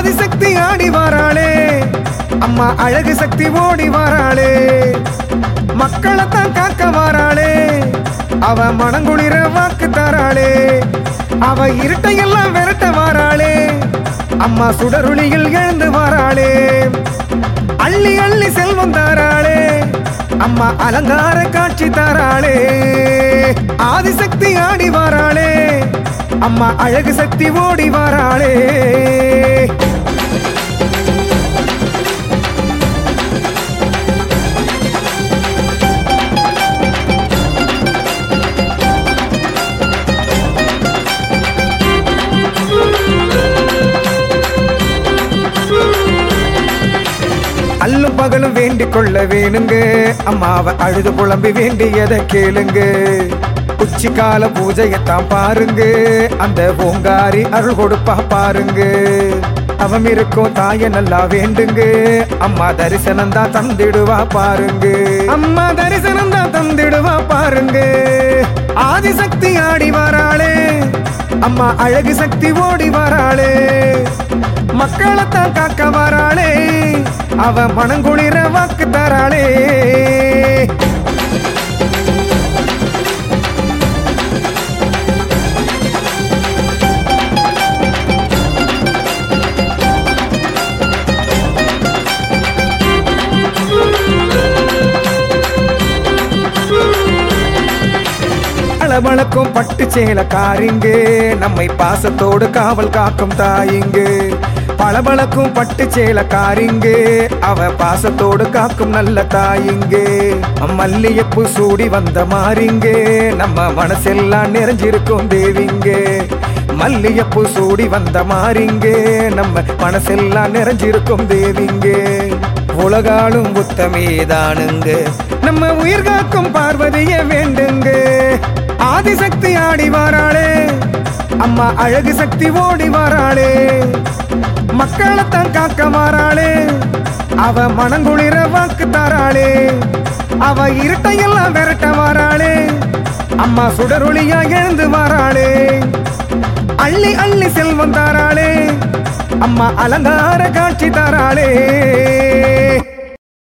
ஆதிசக்தி ஆடி வாராளே அம்மா அழகு சக்தி ஓடி வாராளே மக்களைத்தான் காக்க வாராளே அவ மனங்குளிர வாக்கு தாராளே அவ இருட்டையெல்லாம் விரட்ட வாராளே அம்மா சுடருளியில் எழுந்து வாராளே அள்ளி அள்ளி செல்வம் தாராளே அம்மா அலங்கார காட்சி தாராளே ஆதிசக்தி ஆடி வாராளே அம்மா அழகு சக்தி ஓடி வாராளே அல்லும் பகலும் வேண்டிக் கொள்ள வேணுங்க அம்மாவை அழுது புலம்பி வேண்டியதை கேளுங்க உச்சி கால பூஜையத்தான் பாருங்க அந்த பூங்காரி அருள் கொடுப்பா பாருங்க அவம் இருக்கும் தாய நல்லா வேண்டுங்க அம்மா தரிசனம் தான் தந்திடுவா பாருங்க அம்மா தரிசனம் தான் தந்திடுவா பாருங்க ஆதிசக்தி ஆடி வாராளே அம்மா அழகு சக்தி ஓடி வாராளே மக்களைத்தான் காக்க வாராளே அவ மனங்குளிர வாக்கு தாராளே அளவளக்கும் பட்டு சேலக்காரிங்க நம்மை பாசத்தோடு காவல் காக்கும் தாயிங்க பளபளக்கும் பட்டு சேலக்காரிங்க அவ பாசத்தோடு காக்கும் நல்ல தாயிங்க மல்லியப்பூ சூடி வந்த மாறிங்க நம்ம மனசெல்லாம் நிறைஞ்சிருக்கும் தேவிங்க மல்லியப்பூ சூடி வந்த மாறிங்க நம்ம மனசெல்லாம் நிறைஞ்சிருக்கும் தேவிங்க உலகாலும் புத்தமேதானுங்க நம்ம உயிர் காக்கும் பார்வதிய வேண்டுங்க ஆதிசக்தி ஆடி வாராளே அம்மா அழகு சக்தி ஓடி வாராளே மக்களைத்தான் காக்க வாராளே அவ மனங்குளிர வாக்கு தாராளே அவ இருட்டையெல்லாம் விரட்ட வாராளே அம்மா சுடரொளியா எழுந்து வாராளே அள்ளி அள்ளி செல்வம் தாராளே அம்மா அலங்கார காட்சி தாராளே